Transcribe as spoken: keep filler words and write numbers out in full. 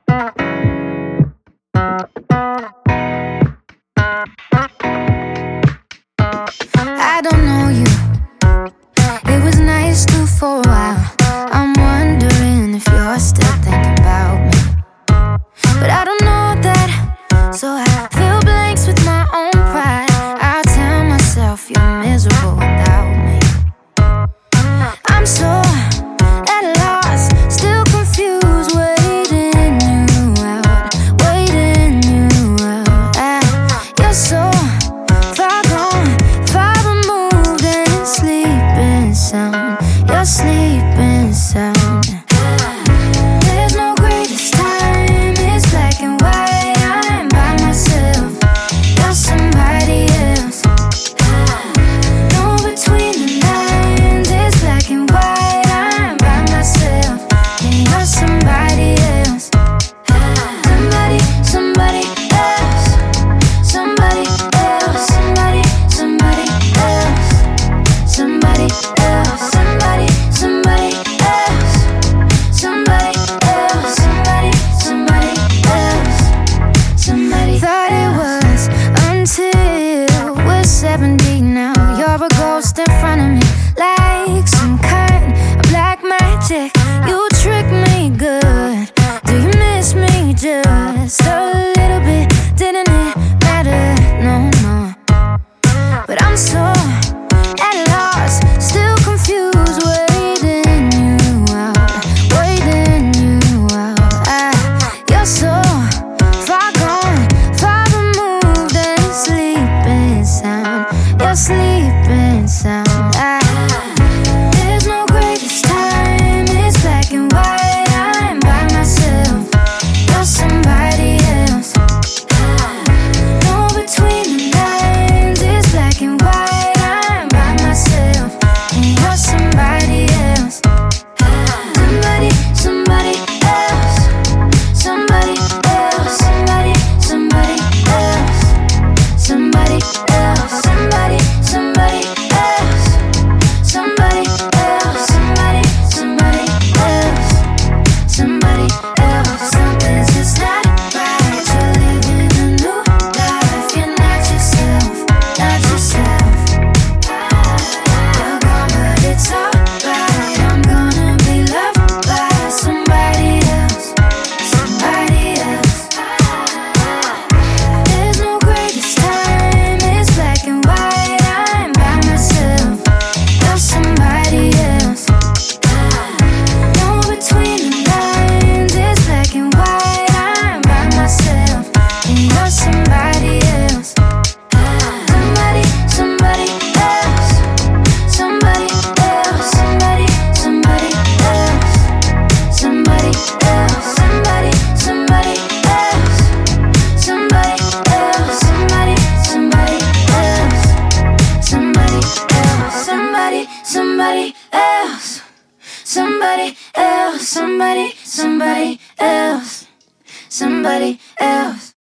I don't know you. It was nice to for a while. I'm wondering if you're still thinking about me, but I don't know that, so I fill blanks with my own pride. I'll tell myself you're miserable without me. I'm so at a loss, still confused, waiting you out, waiting you out. Ah, you're so far gone, far removed, and sleeping sound. You're sleeping sound. There's no greatest time, it's black and white. I'm by myself, you're somebody else. No between the lines, it's black and white. I'm by myself, and you're somebody else. Somebody, somebody else. Somebody else, somebody, somebody else. Somebody else, somebody, somebody else. Somebody else, somebody, somebody else. Somebody thought it was until we're seventy now. You're a ghost in front of me, like some kind of black magic. You trick me good. Do you miss me just a little bit? Didn't it matter? No, no. But I'm so at a loss, still confused, waiting you out, waiting you out. Ah, you're so far gone, far removed, and sleeping sound. You're sleeping sound. Ah, there's no greatest time, it's black and white. I'm by myself, you're somebody else. No between the lines, it's black and white. I'm by myself, and you're somebody else. Somebody, somebody else. Somebody else, somebody, somebody else. Somebody else, somebody, somebody else. Somebody else, somebody, somebody else. Somebody else. Something's just not right. You're living a new life. You're not yourself, not yourself. You're gone, but it's alright. I'm gonna be loved by somebody else, somebody else. There's no greatest time, it's black and white. I'm by myself, you're somebody else. No between the lines, it's black and white. I'm by myself, and you're somebody else. Somebody, somebody else. Somebody else, somebody, somebody else. Somebody else, somebody, somebody else. Somebody else, somebody, somebody else. Somebody else, somebody, somebody else. Somebody else, somebody, somebody else. Somebody else.